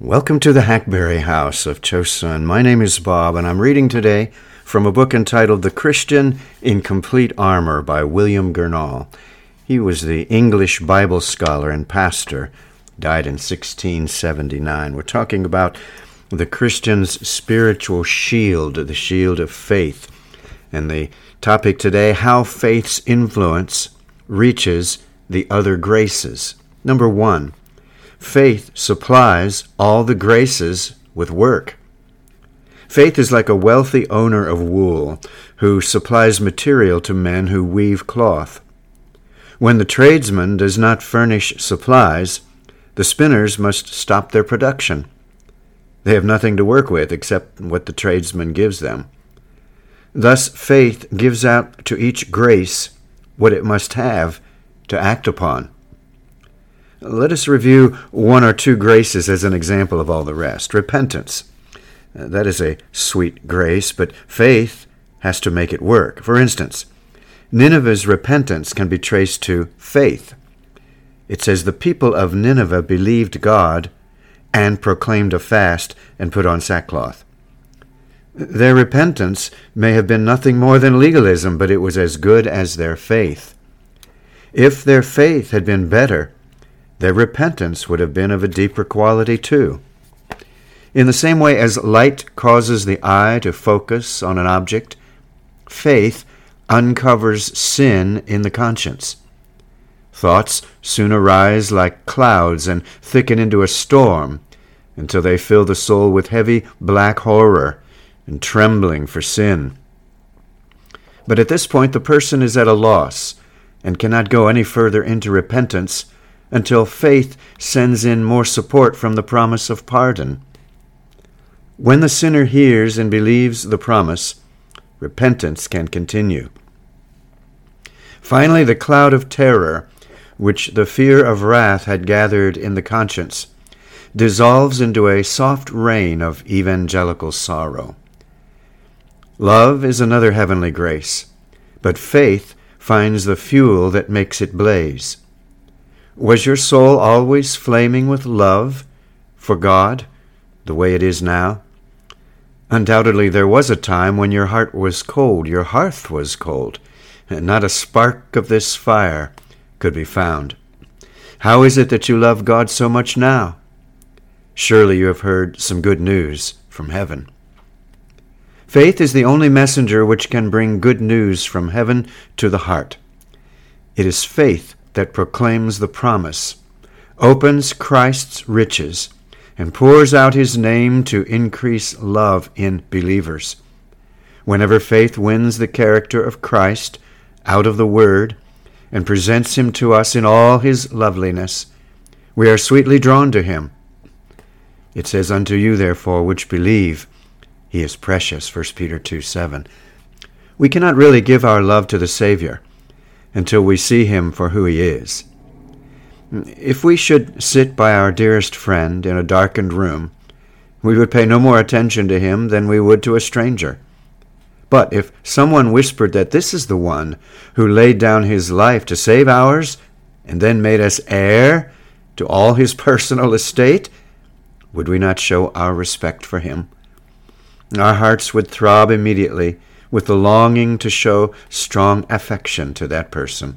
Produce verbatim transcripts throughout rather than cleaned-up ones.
Welcome to the Hackberry House of Chosun. My name is Bob, and I'm reading today from a book entitled The Christian in Complete Armor by William Gurnall. He was the English Bible scholar and pastor, died in sixteen seventy-nine. We're talking about the Christian's spiritual shield, the shield of faith. And the topic today, how faith's influence reaches the other graces. Number one, faith supplies all the graces with work. Faith is like a wealthy owner of wool who supplies material to men who weave cloth. When the tradesman does not furnish supplies, the spinners must stop their production. They have nothing to work with except what the tradesman gives them. Thus, faith gives out to each grace what it must have to act upon. Let us review one or two graces as an example of all the rest. Repentance. Uh, that is a sweet grace, but faith has to make it work. For instance, Nineveh's repentance can be traced to faith. It says, the people of Nineveh believed God and proclaimed a fast and put on sackcloth. Their repentance may have been nothing more than legalism, but it was as good as their faith. If their faith had been better, their repentance would have been of a deeper quality too. In the same way as light causes the eye to focus on an object, faith uncovers sin in the conscience. Thoughts soon arise like clouds and thicken into a storm until they fill the soul with heavy black horror and trembling for sin. But at this point the person is at a loss and cannot go any further into repentance until faith sends in more support from the promise of pardon. When the sinner hears and believes the promise, repentance can continue. Finally, the cloud of terror, which the fear of wrath had gathered in the conscience, dissolves into a soft rain of evangelical sorrow. Love is another heavenly grace, but faith finds the fuel that makes it blaze. Was your soul always flaming with love for God, the way it is now? Undoubtedly there was a time when your heart was cold, your hearth was cold, and not a spark of this fire could be found. How is it that you love God so much now? Surely you have heard some good news from heaven. Faith is the only messenger which can bring good news from heaven to the heart. It is faith that proclaims the promise, opens Christ's riches, and pours out his name to increase love in believers. Whenever faith wins the character of Christ out of the Word and presents him to us in all his loveliness, we are sweetly drawn to him. It says, unto you, therefore, which believe, he is precious, First Peter two seven. We cannot really give our love to the Savior until we see him for who he is. If we should sit by our dearest friend in a darkened room, we would pay no more attention to him than we would to a stranger. But if someone whispered that this is the one who laid down his life to save ours and then made us heir to all his personal estate, would we not show our respect for him? Our hearts would throb immediately with the longing to show strong affection to that person.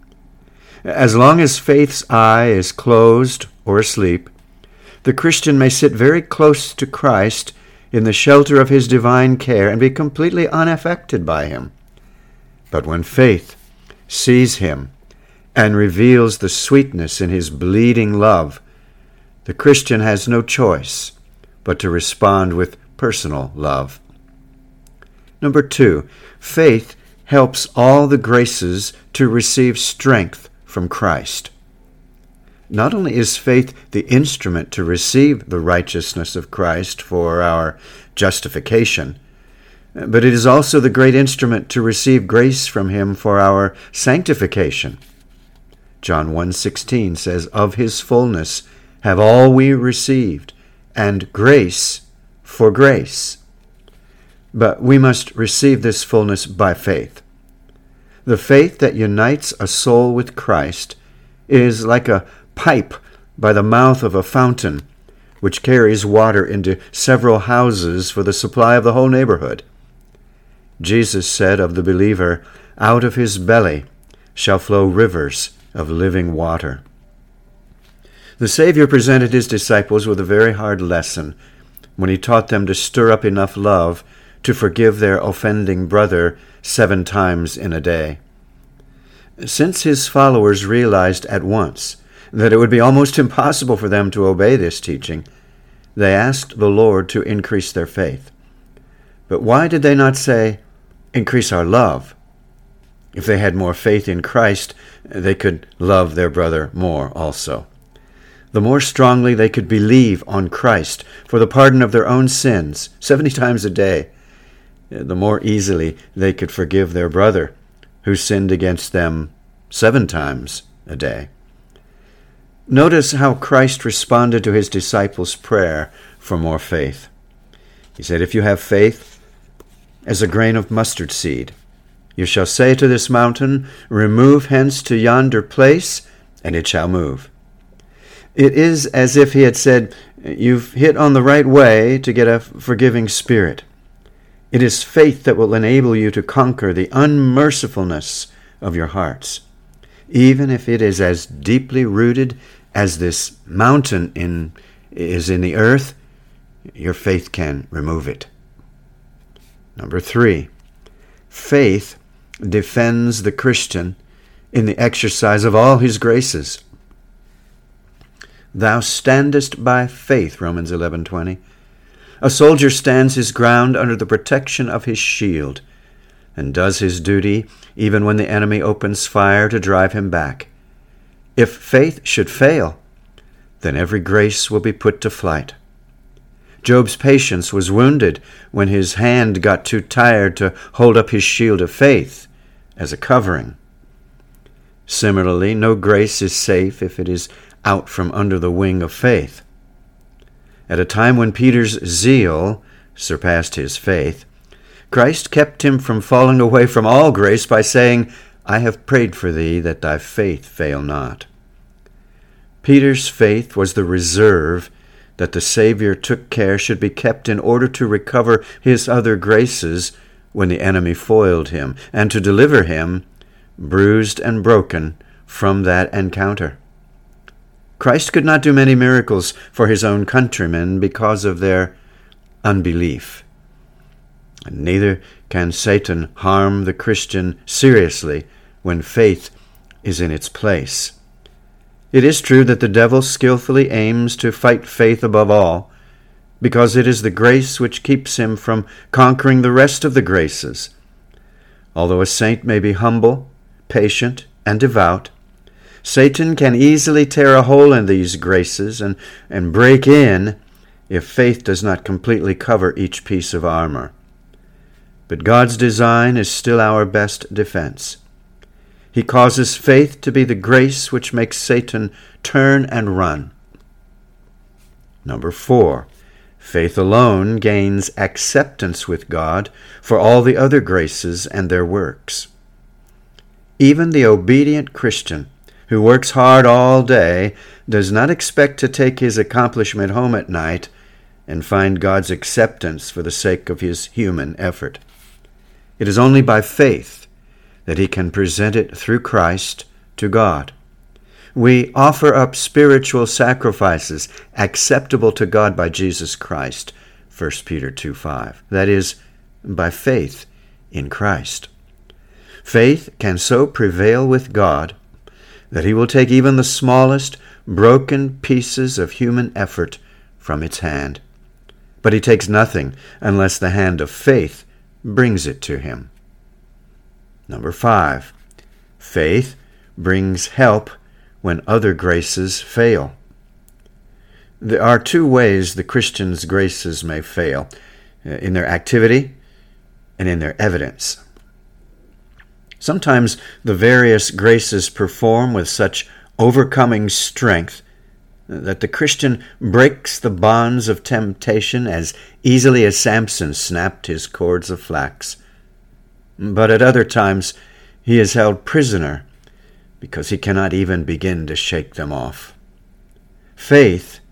As long as faith's eye is closed or asleep, the Christian may sit very close to Christ in the shelter of his divine care and be completely unaffected by him. But when faith sees him and reveals the sweetness in his bleeding love, the Christian has no choice but to respond with personal love. Number two, faith helps all the graces to receive strength from Christ. Not only is faith the instrument to receive the righteousness of Christ for our justification, but it is also the great instrument to receive grace from him for our sanctification. John one sixteen says, of his fullness have all we received, and grace for grace. But we must receive this fullness by faith. The faith that unites a soul with Christ is like a pipe by the mouth of a fountain, which carries water into several houses for the supply of the whole neighborhood. Jesus said of the believer, "Out of his belly shall flow rivers of living water." The Savior presented his disciples with a very hard lesson when he taught them to stir up enough love to forgive their offending brother seven times in a day. Since his followers realized at once that it would be almost impossible for them to obey this teaching, they asked the Lord to increase their faith. But why did they not say, "Increase our love"? If they had more faith in Christ, they could love their brother more also. The more strongly they could believe on Christ for the pardon of their own sins seventy times a day, the more easily they could forgive their brother who sinned against them seven times a day. Notice how Christ responded to his disciples' prayer for more faith. He said, "If you have faith as a grain of mustard seed, you shall say to this mountain, 'Remove hence to yonder place,' and it shall move." It is as if he had said, "You've hit on the right way to get a forgiving spirit." It is faith that will enable you to conquer the unmercifulness of your hearts. Even if it is as deeply rooted as this mountain in, is in the earth, your faith can remove it. Number three, faith defends the Christian in the exercise of all his graces. "Thou standest by faith," Romans eleven twenty. A soldier stands his ground under the protection of his shield and does his duty even when the enemy opens fire to drive him back. If faith should fail, then every grace will be put to flight. Job's patience was wounded when his hand got too tired to hold up his shield of faith as a covering. Similarly, no grace is safe if it is out from under the wing of faith. At a time when Peter's zeal surpassed his faith, Christ kept him from falling away from all grace by saying, "I have prayed for thee that thy faith fail not." Peter's faith was the reserve that the Savior took care should be kept in order to recover his other graces when the enemy foiled him, and to deliver him, bruised and broken, from that encounter. Christ could not do many miracles for his own countrymen because of their unbelief. And neither can Satan harm the Christian seriously when faith is in its place. It is true that the devil skillfully aims to fight faith above all, because it is the grace which keeps him from conquering the rest of the graces. Although a saint may be humble, patient, and devout, Satan can easily tear a hole in these graces and, and break in if faith does not completely cover each piece of armor. But God's design is still our best defense. He causes faith to be the grace which makes Satan turn and run. Number four, faith alone gains acceptance with God for all the other graces and their works. Even the obedient Christian who works hard all day does not expect to take his accomplishment home at night and find God's acceptance for the sake of his human effort. It is only by faith that he can present it through Christ to God. We offer up spiritual sacrifices acceptable to God by Jesus Christ, First Peter two five. That is, by faith in Christ. Faith can so prevail with God that he will take even the smallest broken pieces of human effort from its hand. But he takes nothing unless the hand of faith brings it to him. Number five, faith brings help when other graces fail. There are two ways the Christian's graces may fail, in their activity and in their evidence. Sometimes the various graces perform with such overcoming strength that the Christian breaks the bonds of temptation as easily as Samson snapped his cords of flax. But at other times he is held prisoner because he cannot even begin to shake them off. Faith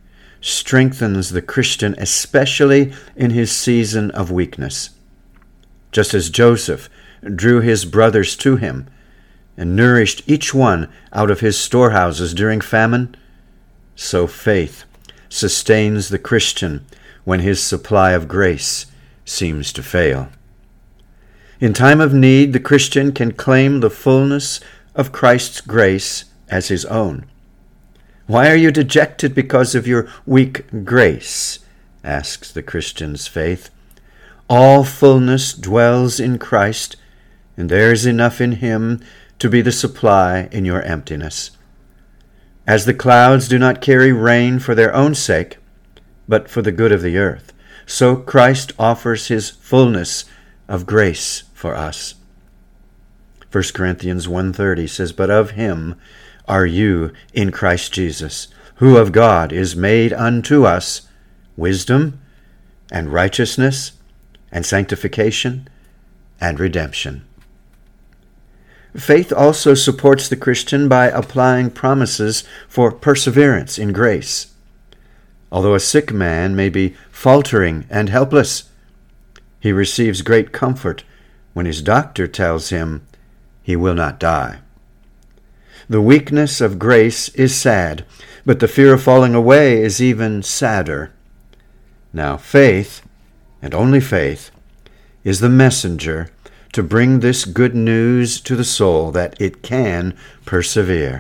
strengthens the Christian, especially in his season of weakness. Just as Joseph drew his brothers to him and nourished each one out of his storehouses during famine, so faith sustains the Christian when his supply of grace seems to fail. In time of need, the Christian can claim the fullness of Christ's grace as his own. "Why are you dejected because of your weak grace?" asks the Christian's faith. "All fullness dwells in Christ, and there is enough in him to be the supply in your emptiness. As the clouds do not carry rain for their own sake, but for the good of the earth, so Christ offers his fullness of grace for us." First Corinthians one thirty says, "But of him are you in Christ Jesus, who of God is made unto us wisdom and righteousness and sanctification and redemption." Faith also supports the Christian by applying promises for perseverance in grace. Although a sick man may be faltering and helpless, he receives great comfort when his doctor tells him he will not die. The weakness of grace is sad, but the fear of falling away is even sadder. Now faith, and only faith, is the messenger to bring this good news to the soul that it can persevere.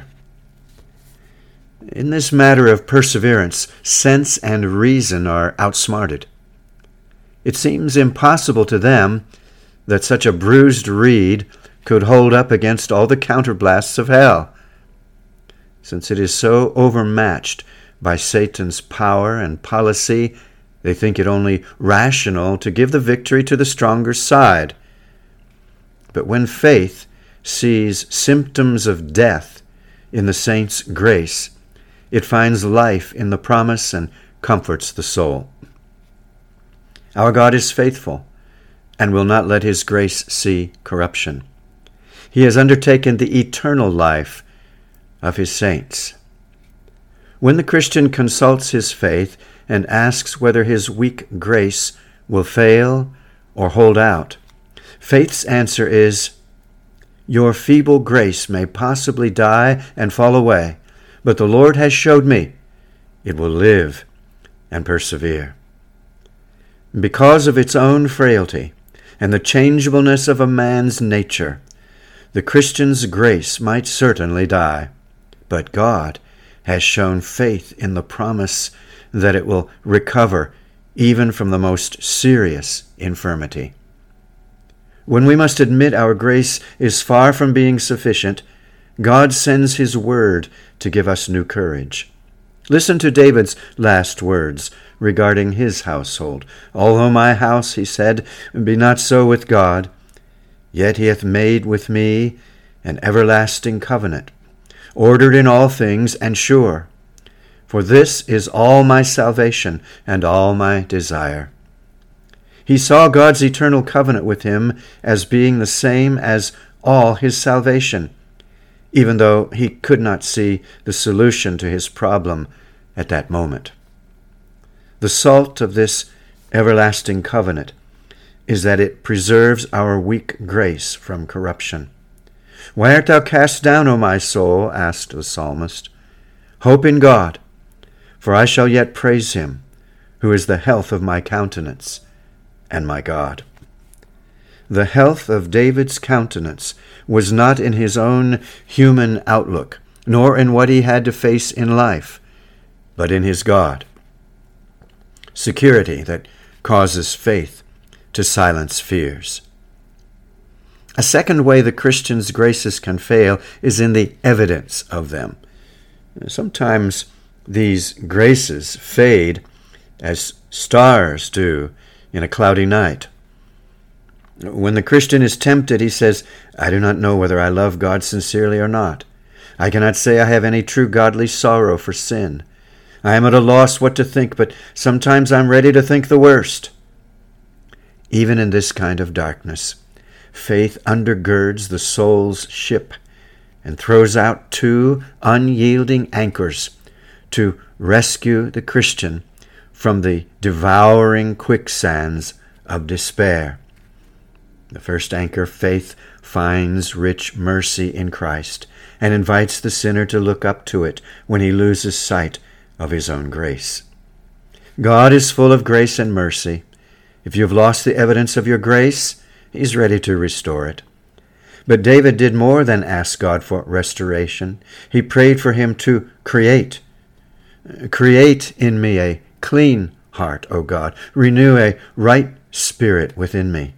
In this matter of perseverance, sense and reason are outsmarted. It seems impossible to them that such a bruised reed could hold up against all the counterblasts of hell. Since it is so overmatched by Satan's power and policy, they think it only rational to give the victory to the stronger side. But when faith sees symptoms of death in the saint's grace, it finds life in the promise and comforts the soul. Our God is faithful and will not let his grace see corruption. He has undertaken the eternal life of his saints. When the Christian consults his faith and asks whether his weak grace will fail or hold out, faith's answer is, "Your feeble grace may possibly die and fall away, but the Lord has showed me it will live and persevere." Because of its own frailty and the changeableness of a man's nature, the Christian's grace might certainly die, but God has shown faith in the promise that it will recover even from the most serious infirmity. When we must admit our grace is far from being sufficient, God sends his word to give us new courage. Listen to David's last words regarding his household. "Although my house," he said, "be not so with God, yet he hath made with me an everlasting covenant, ordered in all things and sure. For this is all my salvation and all my desire." He saw God's eternal covenant with him as being the same as all his salvation, even though he could not see the solution to his problem at that moment. The salt of this everlasting covenant is that it preserves our weak grace from corruption. "Why art thou cast down, O my soul?" asked the psalmist. "Hope in God, for I shall yet praise him, who is the health of my countenance and my God." The health of David's countenance was not in his own human outlook, nor in what he had to face in life, but in his God. Security that causes faith to silence fears. A second way the Christian's graces can fail is in the evidence of them. Sometimes these graces fade as stars do in a cloudy night. When the Christian is tempted, he says, "I do not know whether I love God sincerely or not. I cannot say I have any true godly sorrow for sin. I am at a loss what to think, but sometimes I'm ready to think the worst." Even in this kind of darkness, faith undergirds the soul's ship and throws out two unyielding anchors to rescue the Christian from the devouring quicksands of despair. The first anchor, faith, finds rich mercy in Christ and invites the sinner to look up to it when he loses sight of his own grace. God is full of grace and mercy. If you have lost the evidence of your grace, he's ready to restore it. But David did more than ask God for restoration. He prayed for him to create. Create in me a clean heart, O God. Renew a right spirit within me.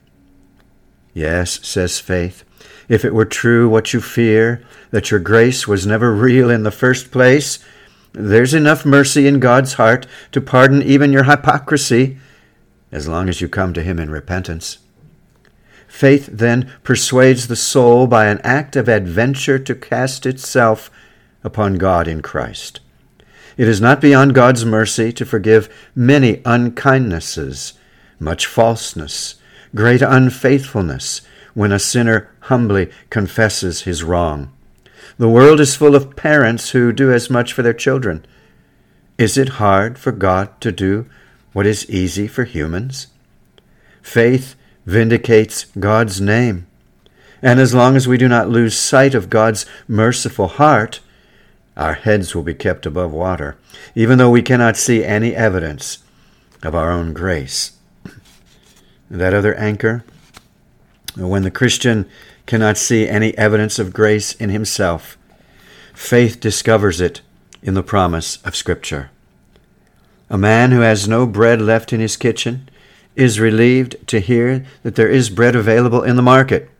Yes, says faith, if it were true what you fear, that your grace was never real in the first place, there's enough mercy in God's heart to pardon even your hypocrisy, as long as you come to him in repentance. Faith then persuades the soul by an act of adventure to cast itself upon God in Christ. It is not beyond God's mercy to forgive many unkindnesses, much falseness, great unfaithfulness, when a sinner humbly confesses his wrong. The world is full of parents who do as much for their children. Is it hard for God to do what is easy for humans? Faith vindicates God's name. And as long as we do not lose sight of God's merciful heart, our heads will be kept above water, even though we cannot see any evidence of our own grace. That other anchor, when the Christian cannot see any evidence of grace in himself, faith discovers it in the promise of Scripture. A man who has no bread left in his kitchen is relieved to hear that there is bread available in the market.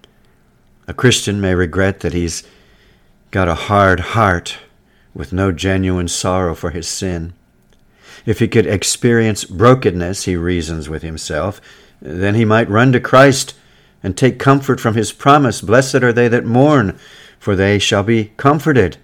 A Christian may regret that he's got a hard heart with no genuine sorrow for his sin. If he could experience brokenness, he reasons with himself, then he might run to Christ and take comfort from his promise, blessed are they that mourn, for they shall be comforted.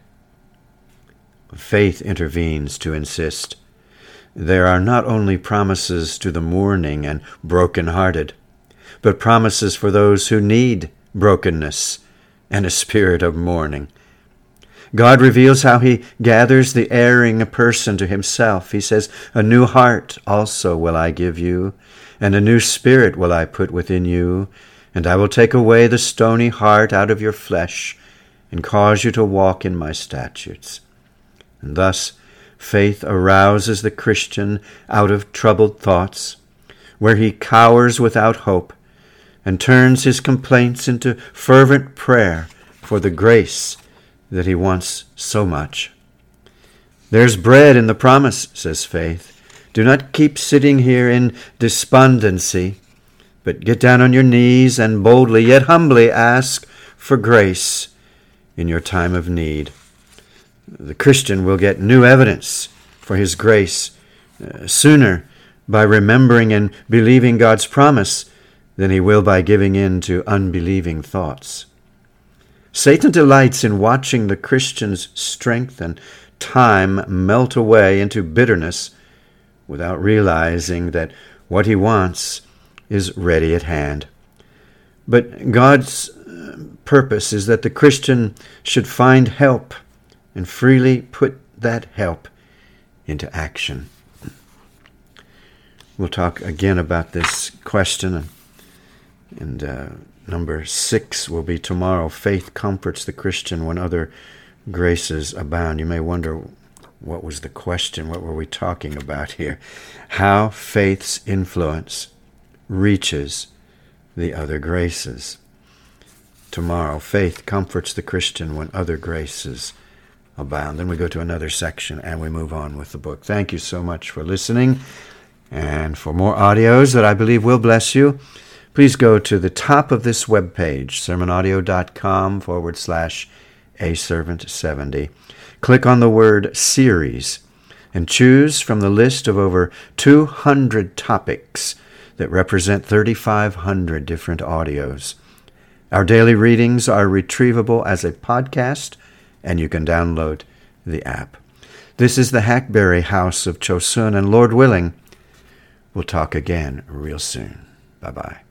Faith intervenes to insist. There are not only promises to the mourning and broken-hearted, but promises for those who need brokenness and a spirit of mourning. God reveals how he gathers the erring person to himself. He says, a new heart also will I give you, and a new spirit will I put within you, and I will take away the stony heart out of your flesh, and cause you to walk in my statutes. And thus faith arouses the Christian out of troubled thoughts, where he cowers without hope, and turns his complaints into fervent prayer for the grace that he wants so much. There's bread in the promise, says faith. Do not keep sitting here in despondency, but get down on your knees and boldly, yet humbly, ask for grace in your time of need. The Christian will get new evidence for his grace uh, sooner by remembering and believing God's promise than he will by giving in to unbelieving thoughts. Satan delights in watching the Christian's strength and time melt away into bitterness without realizing that what he wants is ready at hand. But God's purpose is that the Christian should find help and freely put that help into action. We'll talk again about this question, and, and uh, number six will be tomorrow. Faith comforts the Christian when other graces abound. You may wonder, what was the question? What were we talking about here? How faith's influence reaches the other graces. Tomorrow, faith comforts the Christian when other graces abound. Then we go to another section and we move on with the book. Thank you so much for listening. And for more audios that I believe will bless you, please go to the top of this webpage, sermonaudio.com forward slash a servant 70. Click on the word series and choose from the list of over two hundred topics that represent thirty-five hundred different audios. Our daily readings are retrievable as a podcast, and you can download the app. This is the Hackberry House of Chosun, and Lord willing, we'll talk again real soon. Bye-bye.